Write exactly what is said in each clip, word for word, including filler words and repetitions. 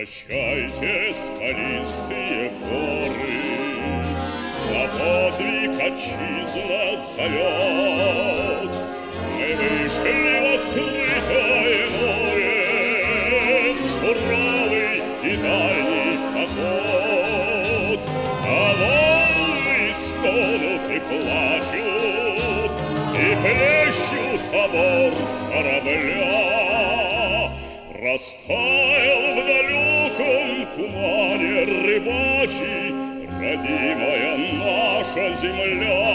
Прощайте, скалистые горы, на подвиг отчизна зовет. Мы вышли в открытое море, в суровый и дальний поход. А волны стонут и плачут, и плещут о борт корабля. Растаял в далеком тумане рыбачий родимая наша земля.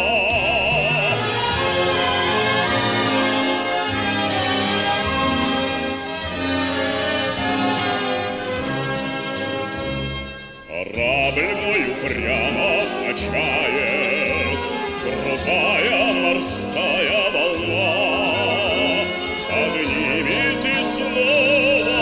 Корабль мой упрямо качает крутая морская волна. Поднимет и снова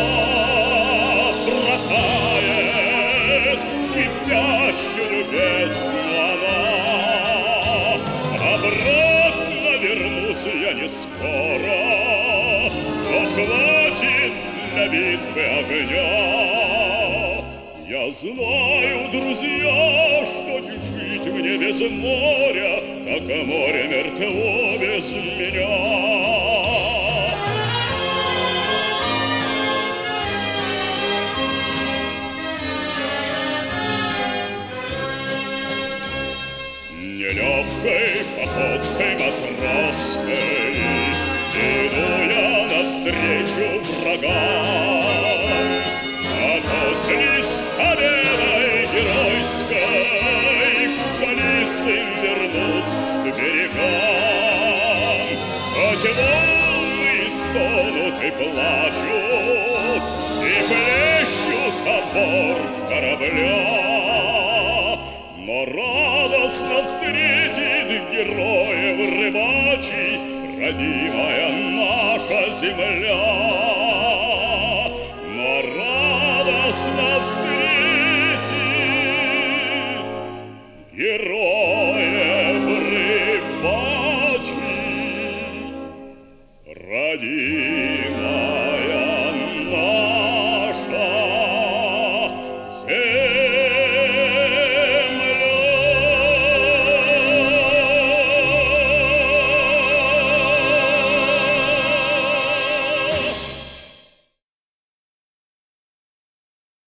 бросает в кипящую бездну она. Обратно вернусь я не скоро, но хватит для битвы огня. Я знаю, друзья, что не жить мне без моря, как море мертво без меня. Нелегкой походкой матросской иду я навстречу врагам, а после с победой геройской к скалистым вернусь к берегам. Хоть волны стонут и плачут, и плещут о борт корабля, но радостно встретит героев рыбачий родимая наша земля. Но радостно встретит героев